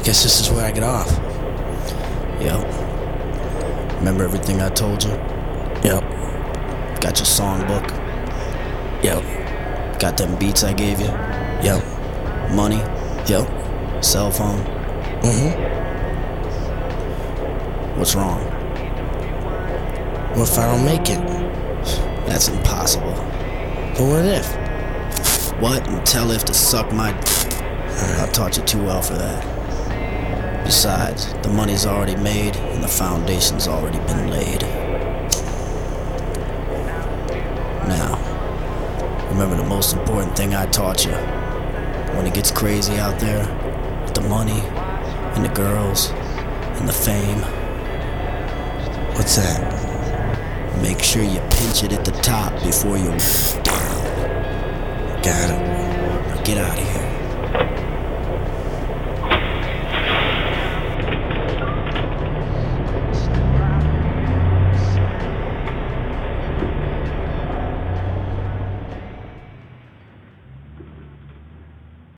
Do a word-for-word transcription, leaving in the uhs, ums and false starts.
Guess this is where I get off. Yep. Remember everything I told you? Yep. Got your songbook? Yep. Got them beats I gave you? Yep. Money? Yep. Cell phone? Mm-hmm. What's wrong? What if I don't make it? That's impossible. But what if? What? And tell if to suck my d- I taught you too well for that. Besides, the money's already made and the foundation's already been laid. Now, remember the most important thing I taught you. When it gets crazy out there, with the money, and the girls, and the fame. What's that? Make sure you pinch it at the top before you down. Got it. Now get out of here.